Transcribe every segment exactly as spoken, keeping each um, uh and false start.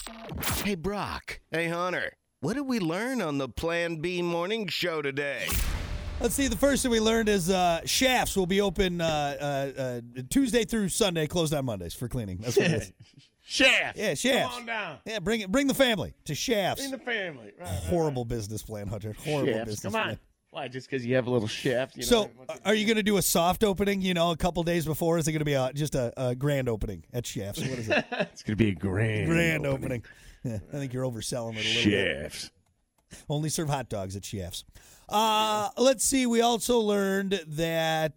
Hey, Brock. Hey, Hunter. What did we learn on the Plan B morning show today? Let's see. The first thing we learned is uh, Shafts will be open uh, uh, uh, Tuesday through Sunday, closed on Mondays for cleaning. That's what it is. Shafts. Yeah, Shafts. Come on down. Yeah, bring it. Bring the family to Shafts. Bring the family. Right, right, Horrible business plan, Hunter. Horrible Shafts. business Come on. plan. Why? Just because you have a little shaft? You So, know, are you going to do a soft opening? You know, a couple days before? Is it going to be a, just a, a grand opening at Shafts? What is it? It's going to be a grand, grand opening. opening. Yeah, I think you're overselling it a little bit. Shafts. Only serve hot dogs at Shafts. Uh, let's see. We also learned that.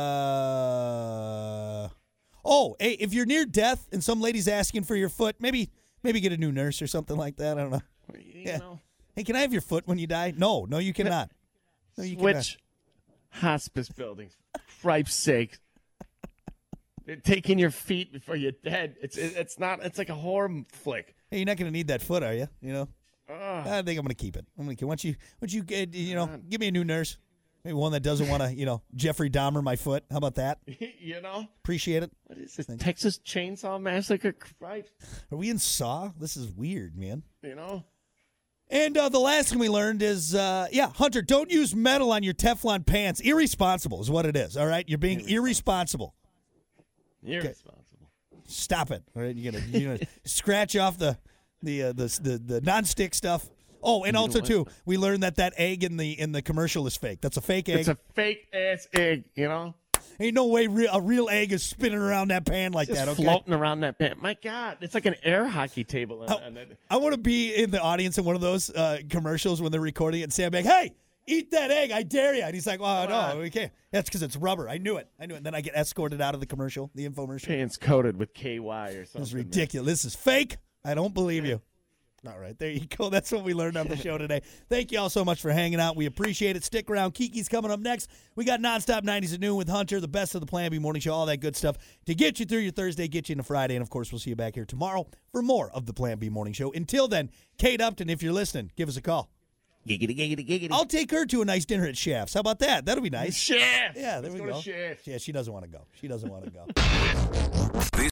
Uh, oh, hey, if you're near death and some lady's asking for your foot, maybe maybe get a new nurse or something like that. I don't know. You Yeah. know, Hey, can I have your foot when you die? No, no, you cannot. No, you cannot. switch hospice buildings. Cripe's sake. They're taking your feet before you're dead. It's it, it's not. It's like a horror flick. Hey, you're not going to need that foot, are you? You know. Ugh. I think I'm going to keep it. I'm going to keep. Once you, once you get, you know, give me a new nurse. Maybe one that doesn't want to, you know, Jeffrey Dahmer my foot. How about that? You know, Appreciate it. what is this? Texas Chainsaw Massacre? Cripe. Are we in Saw? This is weird, man. You know. And uh, the last thing we learned is, uh, yeah, Hunter, don't use metal on your Teflon pants. Irresponsible is what it is. All right, you're being irresponsible. Irresponsible. Stop it. All right, you're gonna you're gonna scratch off the the uh, the the, the nonstick stuff. Oh, and also too, we learned that that egg in the in the commercial is fake. That's a fake egg. It's a fake ass egg. You know. Ain't no way re- a real egg is spinning around that pan like Just that. Okay. floating around that pan. My God, it's like an air hockey table. On, I, on that. I want to be in the audience in one of those uh, commercials when they're recording it and say, like, hey, eat that egg. I dare you. And he's like, oh, no, on. we can't. That's because it's rubber. I knew it. I knew it. And then I get escorted out of the commercial, the infomercial. Pants coated with K Y or something. This is ridiculous. This is fake. I don't believe you. All right, there you go. That's what we learned on the show today. Thank you all so much for hanging out. We appreciate it. Stick around. Kiki's coming up next. We got Nonstop nineties at noon with Hunter, the best of the Plan B Morning Show, all that good stuff to get you through your Thursday, get you into Friday. And, of course, we'll see you back here tomorrow for more of the Plan B Morning Show. Until then, Kate Upton, if you're listening, give us a call. Giggity, giggity, giggity. I'll take her to a nice dinner at Shafts. How about that? That'll be nice. Shafts. Yeah, there Let's we go go. to Shafts. Yeah, she doesn't want to go. She doesn't want to go.